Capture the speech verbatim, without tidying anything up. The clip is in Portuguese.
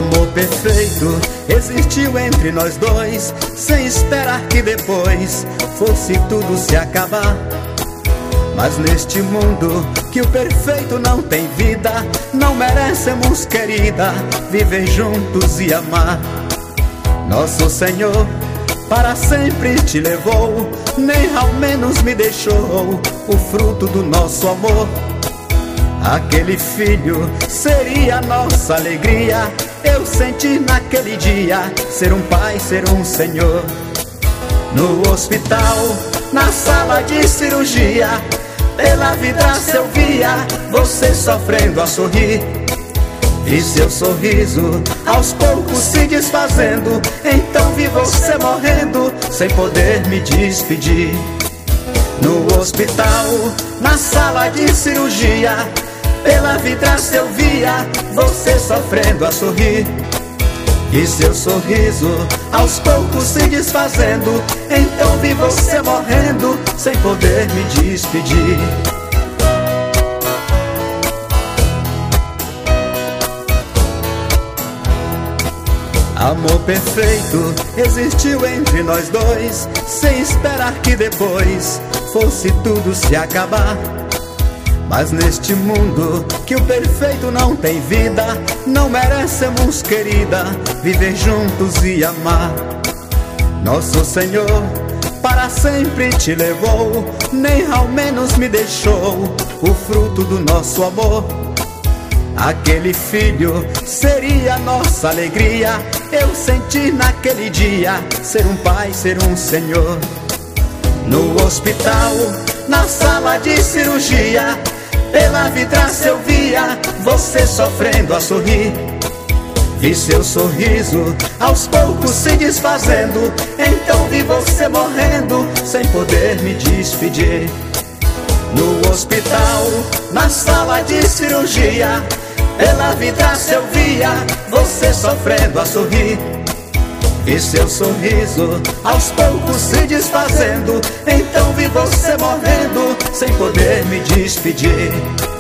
Amor perfeito existiu entre nós dois, sem esperar que depois fosse tudo se acabar. Mas neste mundo que o perfeito não tem vida, não merecemos, querida, viver juntos e amar. Nosso Senhor para sempre te levou, nem ao menos me deixou o fruto do nosso amor. Aquele filho seria nossa alegria, eu senti naquele dia ser um pai, ser um senhor. No hospital, na sala de cirurgia, pela vidraça eu via você sofrendo a sorrir. Vi seu sorriso aos poucos se desfazendo, então vi você morrendo sem poder me despedir. No hospital, na sala de cirurgia, pela vidraça eu via você sofrendo a sorrir. E seu sorriso aos poucos se desfazendo, então vi você morrendo sem poder me despedir. Amor perfeito existiu entre nós dois, sem esperar que depois fosse tudo se acabar. Mas neste mundo que o perfeito não tem vida, não merecemos, querida, viver juntos e amar. Nosso Senhor para sempre te levou, nem ao menos me deixou o fruto do nosso amor. Aquele filho seria nossa alegria, eu senti naquele dia ser um pai, ser um senhor. No hospital, na sala de cirurgia, pela vidraça eu via você sofrendo a sorrir. Vi seu sorriso aos poucos se desfazendo, então vi você morrendo sem poder me despedir. No hospital, na sala de cirurgia, pela vidraça eu via você sofrendo a sorrir. Vi seu sorriso aos poucos se desfazendo, então vi você morrendo sem poder me despedir.